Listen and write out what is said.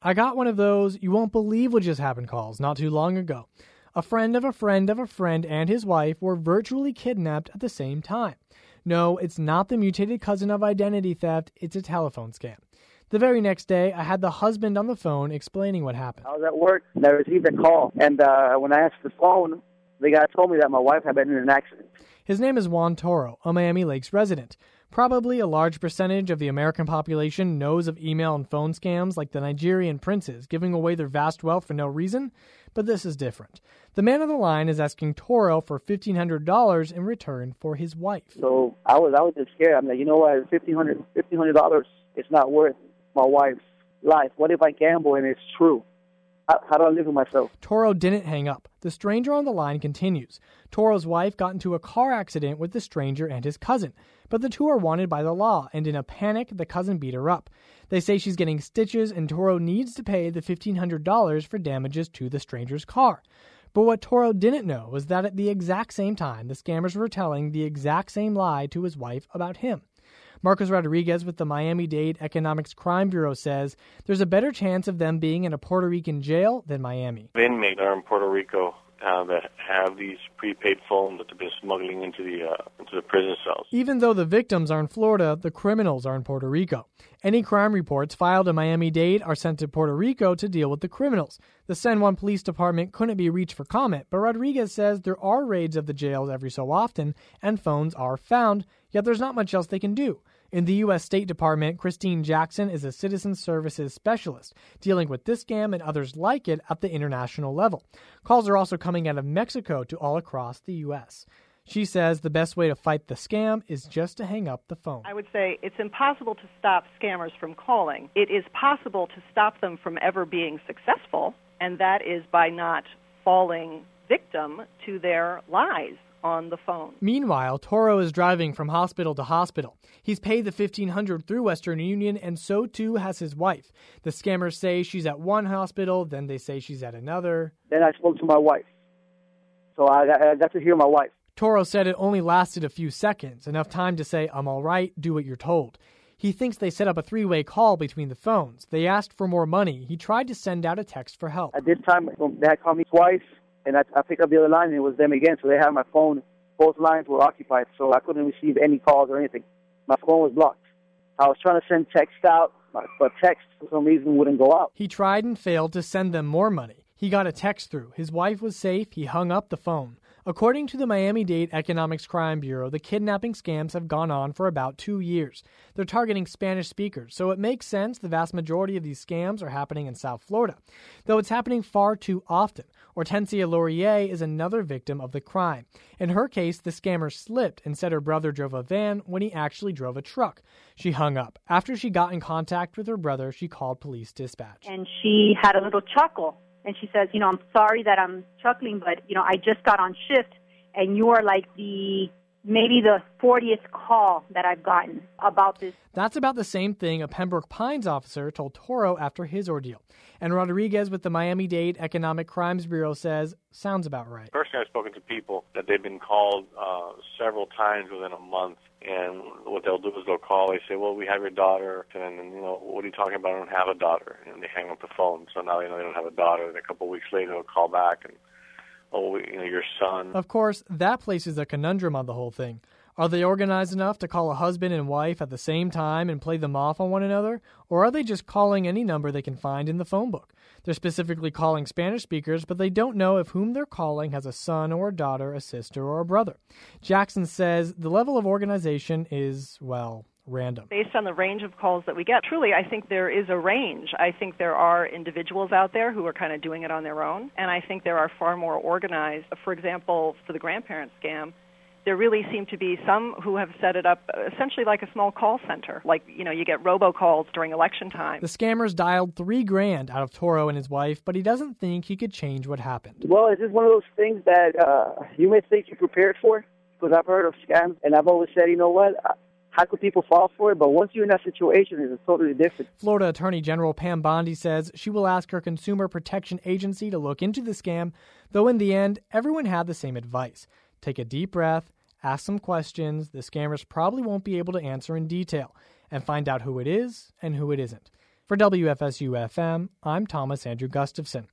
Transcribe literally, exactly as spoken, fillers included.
I got one of those you won't believe what just happened calls not too long ago. A friend of a friend of a friend and his wife were virtually kidnapped at the same time. No, it's not the mutated cousin of identity theft, it's a telephone scam. The very next day, I had the husband on the phone explaining what happened. I was at work, and I received a call, and uh, when I answered the phone, the guy told me that my wife had been in an accident. His name is Juan Toro, a Miami Lakes resident. Probably a large percentage of the American population knows of email and phone scams like the Nigerian princes giving away their vast wealth for no reason, but this is different. The man on the line is asking Toro for fifteen hundred dollars in return for his wife. So I was I was just scared. I'm like, you know what, fifteen hundred dollars it's not worth my wife's life. What if I gamble and it's true? How, how do I live with myself? Toro didn't hang up. The stranger on the line continues. Toro's wife got into a car accident with the stranger and his cousin, but the two are wanted by the law, and in a panic, the cousin beat her up. They say she's getting stitches, and Toro needs to pay the fifteen hundred dollars for damages to the stranger's car. But what Toro didn't know was that at the exact same time, the scammers were telling the exact same lie to his wife about him. Marcos Rodriguez with the Miami-Dade Economics Crime Bureau says there's a better chance of them being in a Puerto Rican jail than Miami. The inmates are in Puerto Rico uh, that have these prepaid phones that they've been smuggling into the uh, into the prison cells. Even though the victims are in Florida, the criminals are in Puerto Rico. Any crime reports filed in Miami-Dade are sent to Puerto Rico to deal with the criminals. The San Juan Police Department couldn't be reached for comment, but Rodriguez says there are raids of the jails every so often, and phones are found, yet there's not much else they can do. In the U S State Department, Christine Jackson is a citizen services specialist, dealing with this scam and others like it at the international level. Calls are also coming out of Mexico to all across the U S. She says the best way to fight the scam is just to hang up the phone. I would say it's impossible to stop scammers from calling. It is possible to stop them from ever being successful, and that is by not falling victim to their lies on the phone. Meanwhile, Toro is driving from hospital to hospital. He's paid the fifteen hundred dollars through Western Union, and so too has his wife. The scammers say she's at one hospital, then they say she's at another. Then I spoke to my wife. So I, I got to hear my wife. Toro said it only lasted a few seconds, enough time to say, I'm all right, do what you're told. He thinks they set up a three-way call between the phones. They asked for more money. He tried to send out a text for help. At this time, they had called me twice, and I, I picked up the other line, and it was them again. So they had my phone. Both lines were occupied, so I couldn't receive any calls or anything. My phone was blocked. I was trying to send text out, but text, for some reason, wouldn't go out. He tried and failed to send them more money. He got a text through. His wife was safe. He hung up the phone. According to the Miami-Dade Economics Crime Bureau, the kidnapping scams have gone on for about two years. They're targeting Spanish speakers, so it makes sense the vast majority of these scams are happening in South Florida, though it's happening far too often. Hortensia Laurier is another victim of the crime. In her case, the scammer slipped and said her brother drove a van when he actually drove a truck. She hung up. After she got in contact with her brother, she called police dispatch. And she had a little chuckle. And she says, you know, I'm sorry that I'm chuckling, but, you know, I just got on shift, and you are like the, maybe the fortieth call that I've gotten about this. That's about the same thing a Pembroke Pines officer told Toro after his ordeal. And Rodriguez with the Miami-Dade Economic Crimes Bureau says, sounds about right. Personally, I've spoken to people that they've been called uh, several times within a month. And what they'll do is they'll call, they say, well, we have your daughter, and then, you know, what are you talking about? I don't have a daughter. And they hang up the phone. So now they know they don't have a daughter. And a couple of weeks later, they'll call back and, oh, you know, your son. Of course, that places a conundrum on the whole thing. Are they organized enough to call a husband and wife at the same time and play them off on one another? Or are they just calling any number they can find in the phone book? They're specifically calling Spanish speakers, but they don't know if whom they're calling has a son or a daughter, a sister or a brother. Jackson says the level of organization is, well, random. Based on the range of calls that we get, truly, I think there is a range. I think there are individuals out there who are kind of doing it on their own, and I think there are far more organized. For example, for the grandparent scam, there really seem to be some who have set it up essentially like a small call center. Like, you know, you get robocalls during election time. The scammers dialed three grand out of Toro and his wife, but he doesn't think he could change what happened. Well, it's just one of those things that uh, you may think you're prepared for, because I've heard of scams, and I've always said, you know what, how could people fall for it? But once you're in that situation, it's totally different. Florida Attorney General Pam Bondi says she will ask her Consumer Protection Agency to look into the scam, though in the end, everyone had the same advice. Take a deep breath, ask some questions the scammers probably won't be able to answer in detail, and find out who it is and who it isn't. For W F S U F M, I'm Thomas Andrew Gustafson.